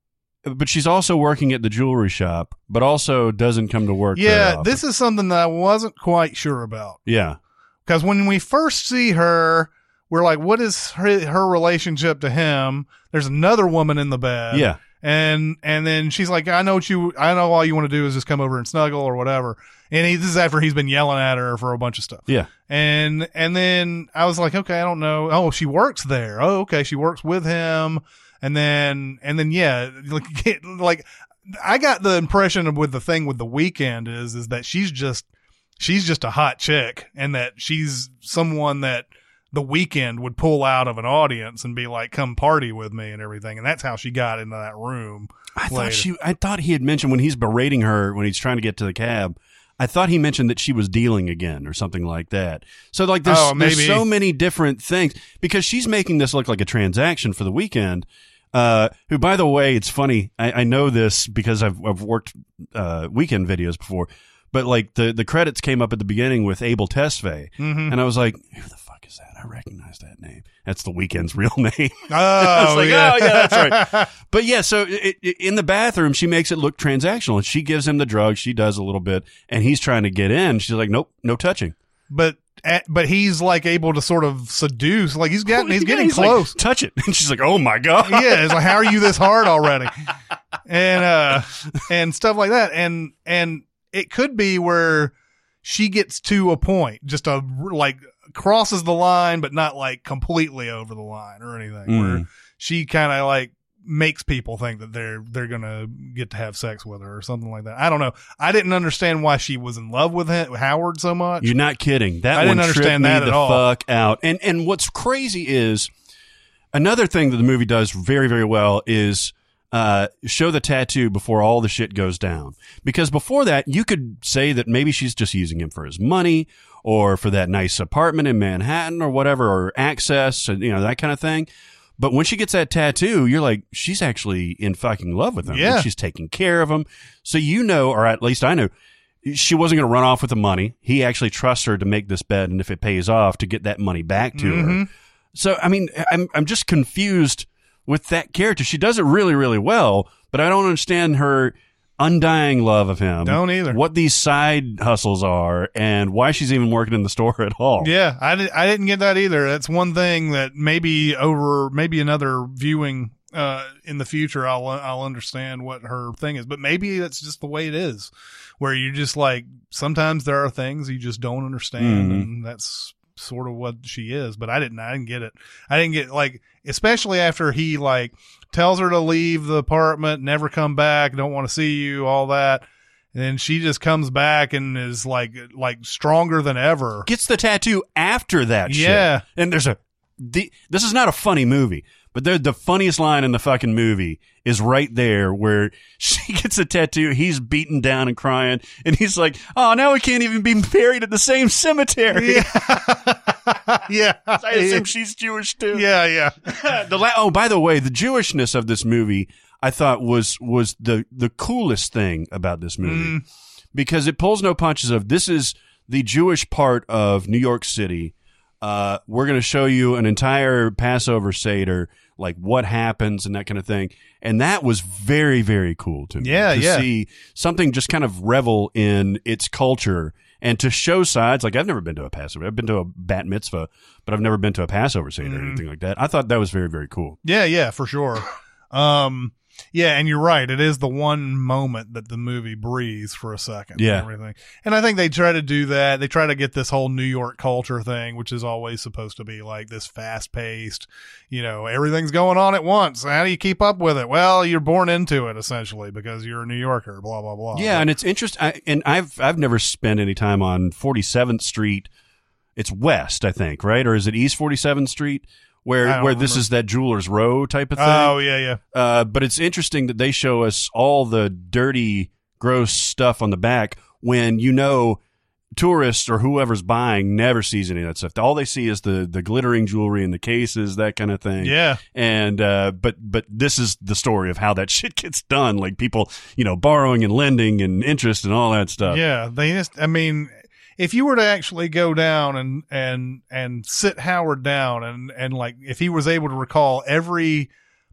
but she's also working at the jewelry shop, but also doesn't come to work. very Yeah, often. this is something that I wasn't quite sure about. Yeah. Because when we first see her, we're like, what is her, her relationship to him? There's another woman in the bed. Yeah. And and then she's like, I know what you, I know all you want to do is just come over and snuggle or whatever. And he, this is after he's been yelling at her for a bunch of stuff. Yeah. And and then I was like, okay, I don't know. Oh, she works there. Oh, okay, she works with him. And then and then yeah, like, like I got the impression of with the thing with the weekend is is that she's just she's just a hot chick, and that she's someone that the weekend would pull out of an audience and be like, come party with me and everything. And that's how she got into that room. I later. thought she. I thought he had mentioned when he's berating her when he's trying to get to the cab. I thought he mentioned that she was dealing again or something like that. So like there's, Oh, maybe. there's so many different things because she's making this look like a transaction for the weekend. Uh, who, by the way, it's funny. I, I know this because I've I've worked uh, weekend videos before. But like the the credits came up at the beginning with Abel Tesfaye, Mhm. and I was like, who the fuck is that? I recognize that name. That's the Weeknd's real name. Oh, I was like, yeah. oh, yeah, that's right. But yeah, so it, it, in the bathroom, she makes it look transactional. And she gives him the drugs. She does a little bit. And he's trying to get in. She's like, nope, no touching. But but he's like able to sort of seduce. Like he's getting he's Yeah, getting he's like, close. touch it. And she's like, oh, my God. Yeah, it's like, how are you this hard already? And uh and stuff like that. And and it could be where she gets to a point, just a like crosses the line, but not like completely over the line or anything. Mm. Where she kind of like makes people think that they're they're gonna get to have sex with her or something like that. I don't know. I didn't understand why she was in love with him, Howard so much. You're not kidding. That I one didn't tripped understand me that the at all. fuck out. And and what's crazy is another thing that the movie does very, very well is uh, show the tattoo before all the shit goes down. Because before that, you could say that maybe she's just using him for his money or for that nice apartment in Manhattan or whatever, or access, and you know, that kind of thing. But when she gets that tattoo, you're like, she's actually in fucking love with him. Yeah. And she's taking care of him. So you know, or at least I know, she wasn't going to run off with the money. He actually trusts her to make this bet, and if it pays off, to get that money back to Mm-hmm. her. So, I mean, I'm I'm just confused with that character. She does it really, really well, but I don't understand her undying love of him. Don't either. What these side hustles are and why she's even working in the store at all. Yeah, I, did, I didn't get that either. That's one thing that maybe over maybe another viewing uh, in the future I'll I'll understand what her thing is. But maybe that's just the way it is, where you just like sometimes there are things you just don't understand, Mhm. and that's sort of what she is. But I didn't I didn't get it. I didn't get like especially after he like tells her to leave the apartment, never come back, don't want to see you, all that. And then she just comes back and is like like stronger than ever. Gets the tattoo after that shit. Yeah. And there's a, the, this is not a funny movie, but the, the funniest line in the fucking movie is right there where she gets a tattoo. He's beaten down and crying. And he's like, oh, now we can't even be buried at the same cemetery. Yeah. Yeah. I assume she's Jewish too. Yeah, yeah. the la- oh, by the way, the Jewishness of this movie, I thought was was the the coolest thing about this movie, Mm. because it pulls no punches. Of this is the Jewish part of New York City. Uh, we're going to show you an entire Passover Seder, like what happens and that kind of thing, and that was very, very cool to me. Yeah, to yeah. see something just kind of revel in its culture. And to show sides, like I've never been to a Passover. I've been to a bat mitzvah, but I've never been to a Passover Seder Mhm. or anything like that. I thought that was very, very cool. Yeah, yeah, for sure. Um Yeah, and you're right. It is the one moment that the movie breathes for a second. Yeah. And everything. And I think they try to do that. They try to get this whole New York culture thing, which is always supposed to be like this fast paced, you know, everything's going on at once. How do you keep up with it? Well, you're born into it essentially because you're a New Yorker, blah, blah, blah. Yeah, But, and it's interesting. And I've I've never spent any time on forty-seventh Street. It's west, I think, right? Or is it East forty-seventh Street? I Where don't where this remember. is that Jeweler's Row type of thing. oh, yeah, yeah. Uh, but it's interesting that they show us all the dirty, gross stuff on the back when, you know, tourists or whoever's buying never sees any of that stuff. All they see is the the glittering jewelry in the cases, that kind of thing. Yeah. And uh, but but this is the story of how that shit gets done. Like people, you know, borrowing and lending and interest and all that stuff. Yeah, they just, I mean, if you were to actually go down and, and, and sit Howard down and, and like, if he was able to recall every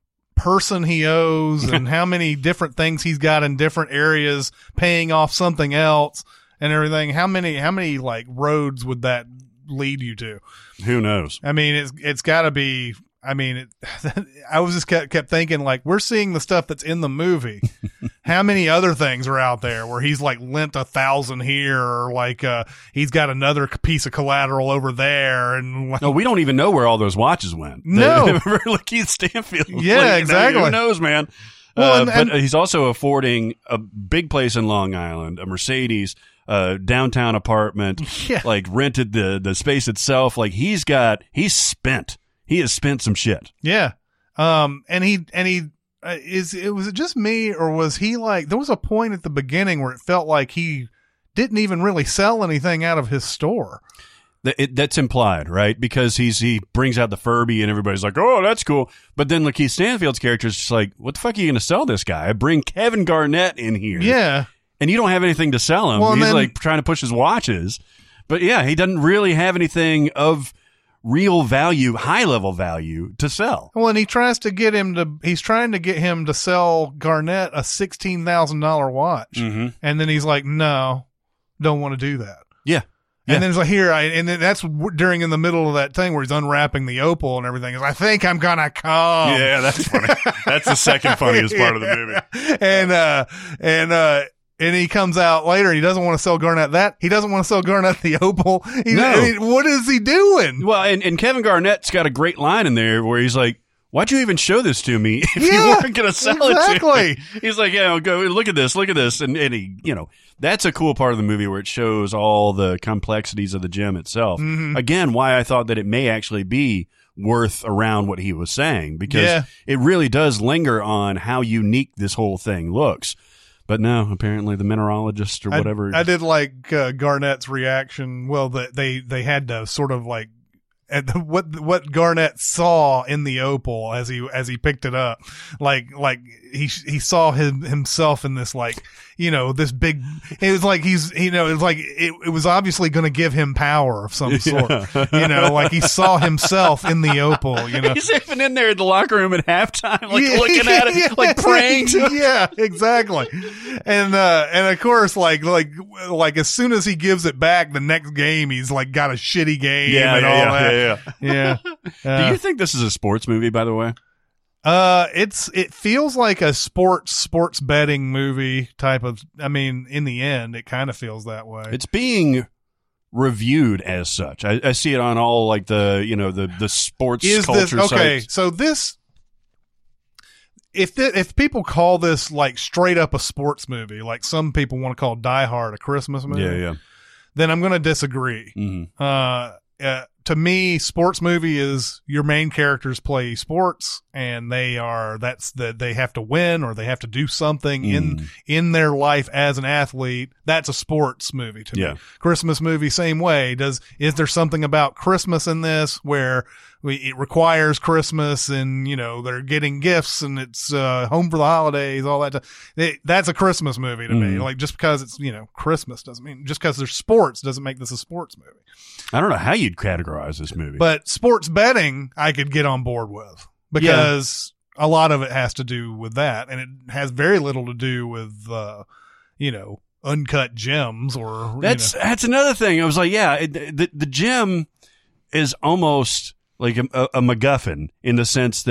person he owes and how many different things he's got in different areas paying off something else and everything, how many, how many like roads would that lead you to? Who knows? I mean, it's, it's gotta be, I mean, it, I was just kept, kept thinking like, we're seeing the stuff that's in the movie. How many other things are out there where he's like lent a thousand here or like, uh, he's got another piece of collateral over there. And like, No, we don't even know where all those watches went. No. Like Keith Stanfield. Yeah, Like, you know, exactly. Who knows, man? Well, Uh, and- and- but he's also affording a big place in Long Island, a Mercedes, uh, downtown apartment, Yeah. like rented the, the space itself. Like he's got, he's spent. He has spent some shit. yeah. Um, and he, and he, uh, is, it was it just me or was he like, there was a point at the beginning where it felt like he didn't even really sell anything out of his store. That it, that's implied, right? Because he's he brings out the Furby and everybody's like, "Oh, that's cool." But then Lakeith Stanfield's character is just like, "What the fuck are you going to sell this guy? I bring Kevin Garnett in here, Yeah. and you don't have anything to sell him." Well, and He's then- like trying to push his watches, but yeah, he doesn't really have anything of real value, high level value to sell. Well, and he tries to get him to, he's trying to get him to sell Garnett a sixteen thousand dollars watch. Mm-hmm. And then he's like, no, don't want to do that. Yeah. Yeah. And then it's like, here, I, and then that's w- during in the middle of that thing where he's unwrapping the opal and everything. Is I think I'm gonna come. Yeah, that's funny. That's the second funniest part of the movie. And, uh, and, uh, and he comes out later and he doesn't want to sell Garnett that. He doesn't want to sell Garnett the opal. He, No. I mean, what is he doing? Well, and, and Kevin Garnett's got a great line in there where he's like, "Why'd you even show this to me if Yeah, you weren't going to sell it to exactly. me?" He's like, "Yeah, go look at this, look at this," and, and he, you know, that's a cool part of the movie where it shows all the complexities of the gem itself. Mm-hmm. Again, why I thought that it may actually be worth around what he was saying because Yeah. it really does linger on how unique this whole thing looks. But no, apparently the mineralogist or I- whatever. I, did like uh, Garnett's reaction. Well, the, they they had to sort of like at the, what what Garnett saw in the opal as he as he picked it up, like like he he saw him himself in this like you know this big. It was like he's you know it was like it, it was obviously going to give him power of some sort. You know, like he saw himself in the opal. You know, He's even in there in the locker room at halftime, like Yeah, looking at it, yeah, like praying to it. Yeah, exactly. And uh and of course like like like as soon as he gives it back the next game he's like got a shitty game Yeah, and yeah, all yeah, that. yeah, Yeah. Do Uh, you think this is a sports movie, by the way? uh it's it feels like a sports sports betting movie type of I mean in the end it kind of feels that way. It's being reviewed as such. I, I see it on all like the you know the the sports Is culture this okay, sites. so this if th- if people call this like straight up a sports movie, like some people want to call Die Hard a Christmas movie, Yeah, yeah. then I'm going to disagree. hmm Uh, uh, to me, sports movie is your main characters play sports and they are, that's the, they have to win or they have to do something in, Mm. in their life as an athlete. That's a sports movie to Yeah. me. Christmas movie, same way. Does, is there something about Christmas in this where we, it requires Christmas and, you know, they're getting gifts and it's, uh, home for the holidays, all that. It, that's a Christmas movie to me. Mm. Like just because it's, you know, Christmas doesn't mean, just because there's sports doesn't make this a sports movie. I don't know how you'd categorize this movie. But sports betting, I could get on board with because a lot of it has to do with that, and it has very little to do with, uh, you know, uncut gems or that's you know. that's another thing. I was like, yeah, it, the the gem is almost like a, a, a MacGuffin in the sense that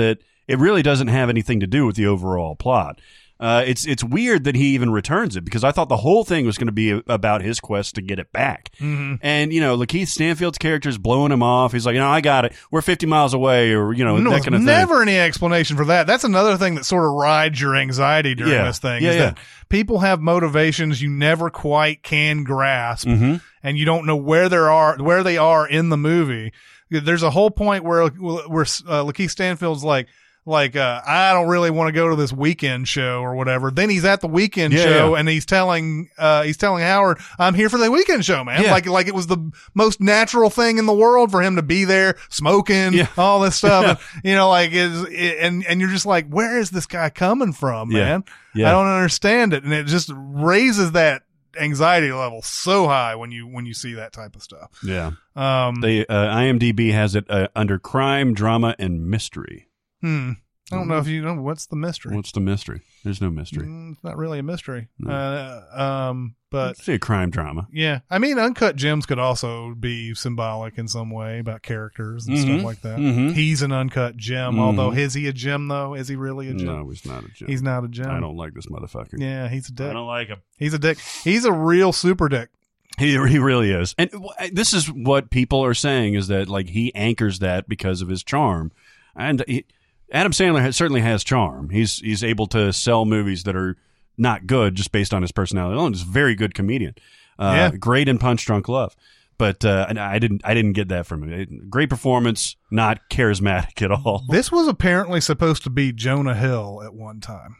it really doesn't have anything to do with the overall plot. Uh, it's it's weird that he even returns it, because I thought the whole thing was going to be about his quest to get it back. Mm-hmm. And, you know, Lakeith Stanfield's character is blowing him off. He's like, you know, I got it. We're fifty miles away, or, you know, No, that kind of thing. never any explanation for that. That's another thing that sort of rides your anxiety during Yeah. this thing. Yeah, is yeah. that people have motivations you never quite can grasp, Mm-hmm. and you don't know where they are, where they are in the movie. There's a whole point where where uh, Lakeith Stanfield's like. Like, uh, I don't really want to go to this weekend show or whatever. Then he's at the weekend Yeah, show yeah. and he's telling, uh, he's telling Howard, I'm here for the weekend show, man. Yeah. Like, like it was the most natural thing in the world for him to be there smoking, Yeah. all this stuff. And, you know, like, is and, and you're just like, where is this guy coming from, Yeah. man? Yeah. I don't understand it. And it just raises that anxiety level so high when you, when you see that type of stuff. Yeah. Um, They, uh, IMDb has it uh, under crime, drama, and mystery. hmm. I don't know if you know what's the mystery. What's the mystery? There's no mystery. Mm, it's not really a mystery. No. Uh, um, but Let's see a crime drama. yeah, I mean, Uncut Gems could also be symbolic in some way about characters and Mhm. stuff like that. Mhm. He's an uncut gem, Mhm. although is he a gem though? Is he really a gem? No, he's not a gem. He's not a gem. I don't like this motherfucker. Yeah, he's a dick. I don't like him. He's a dick. He's a real super dick. He he really is. And w- this is what people are saying, is that like he anchors that because of his charm. And he, Adam Sandler has, certainly has charm. He's he's able to sell movies that are not good just based on his personality alone. He's a very good comedian. Uh, Yeah. Great in Punch Drunk Love. But uh, and I didn't I didn't get that from him. Great performance, not charismatic at all. This was apparently supposed to be Jonah Hill at one time.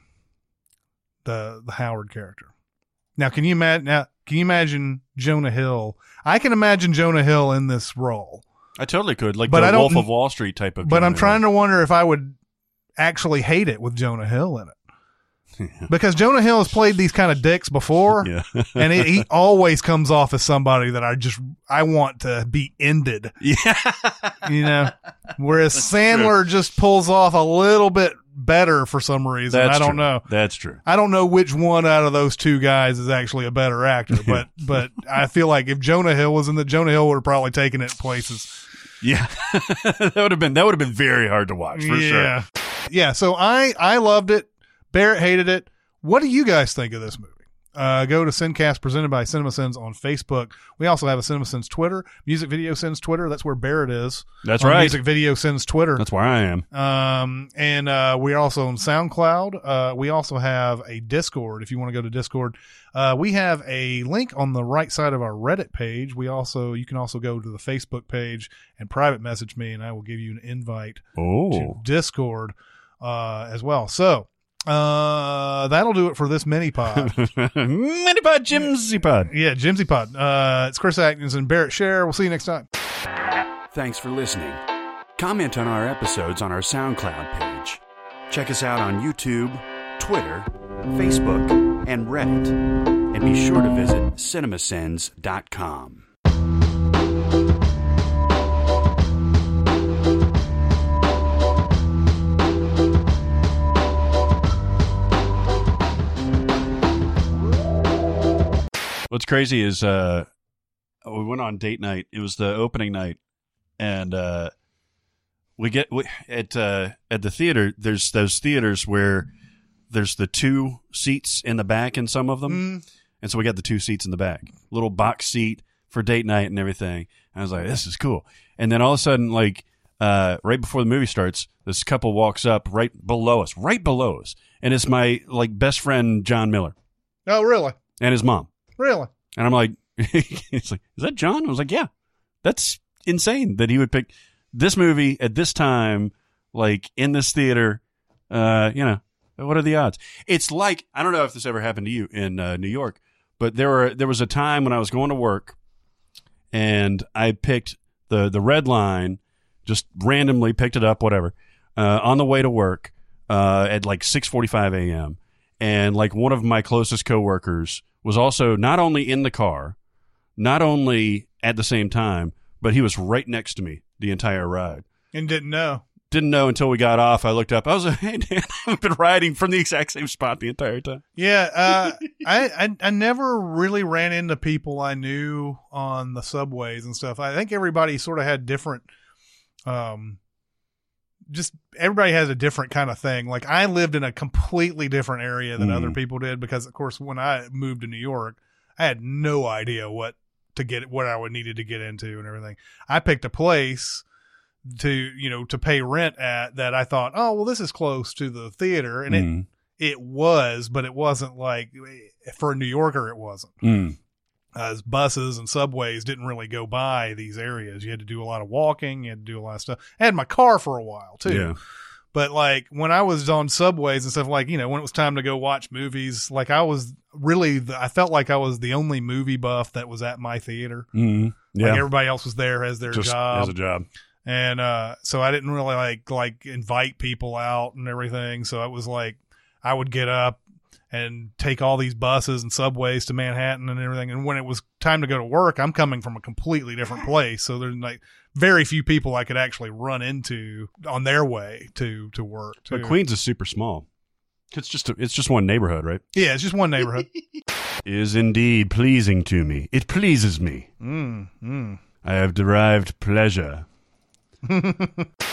The the Howard character. Now, can you imagine? Now, can you imagine Jonah Hill? I can imagine Jonah Hill in this role, I totally could, like But the I don't- Wolf of Wall Street type of. but I'm trying to wonder if I would actually hate it with Jonah Hill in it, because Jonah Hill has played these kind of dicks before, Yeah. and it, he always comes off as somebody that I just I want to be ended. Yeah. You know, whereas Sandler just pulls off a little bit better for some reason. That's I don't true. know. That's true. I don't know which one out of those two guys is actually a better actor, but but I feel like if Jonah Hill was in the Jonah Hill would have probably taken it places. Yeah. that would have been that would have been very hard to watch for sure. yeah, yeah. So I I loved it. Barrett hated it. What do you guys think of this movie? Uh, go to Sincast presented by CinemaSins on Facebook. We also have a CinemaSins Twitter, Music Video Sins Twitter. That's where Barrett is. That's on right. Music Video Sins Twitter. That's where I am. Um, and, uh, we're also on SoundCloud. Uh, we also have a Discord. If you want to go to Discord, uh, we have a link on the right side of our Reddit page. We also, you can also go to the Facebook page and private message me, and I will give you an invite to Oh. Discord, uh, as well. So, uh, that'll do it for this mini pod. Minipod Jimsy Pod. Yeah, Jimsy Pod. Uh, it's Chris Atkins and Barrett Share. We'll see you next time. Thanks for listening. Comment on our episodes on our SoundCloud page. Check us out on YouTube, Twitter, Facebook, and Reddit. And be sure to visit cinemasins dot com. What's crazy is uh, we went on date night. It was the opening night, and uh, we get we, at uh, at the theater. There's those theaters where there's the two seats in the back in some of them, Mm. and so we got the two seats in the back, little box seat for date night and everything. And I was like, this is cool. And then all of a sudden, like uh, right before the movie starts, this couple walks up right below us, right below us, and it's my like best friend John Miller Oh, really? and his mom. Really? And I'm like, he's like, is that John? I was like, yeah, that's insane that he would pick this movie at this time, like in this theater. Uh, you know, what are the odds? It's like, I don't know if this ever happened to you in uh, New York, but there were, there was a time when I was going to work and I picked the, the red line, just randomly picked it up, whatever, uh, on the way to work, uh, at like six forty-five a.m. And like one of my closest coworkers was also not only in the car, not only at the same time, but he was right next to me the entire ride. And didn't know. Didn't know until we got off. I looked up. I was like, hey, Dan, I've been riding from the exact same spot the entire time. Yeah, uh, I, I I never really ran into people I knew on the subways and stuff. I think everybody sort of had different, um, just everybody has a different kind of thing. Like I lived in a completely different area than Mm. other people did because, of course, when I moved to New York, I had no idea what to get, what I would needed to get into and everything. I picked a place to, you know, to pay rent at that I thought, oh, well, this is close to the theater. And Mm. it, it was, but it wasn't like, for a New Yorker, it wasn't. Mm. As buses and subways didn't really go by these areas. You had to do a lot of walking. You had to do a lot of stuff. I had my car for a while too. Yeah. But like when I was on subways and stuff, like, you know, when it was time to go watch movies, like I was really, the, I felt like I was the only movie buff that was at my theater. Mm. Yeah. Like everybody else was there as their Just job. as a job. And, uh, so I didn't really like, like invite people out and everything. So it was like, I would get up and take all these buses and subways to Manhattan and everything. And when it was time to go to work, I'm coming from a completely different place. So there's like very few people I could actually run into on their way to, to work. Too. But Queens is super small. It's just a, it's just one neighborhood, right? Yeah, it's just one neighborhood. Is indeed pleasing to me. It pleases me. mm, mm. I have derived pleasure.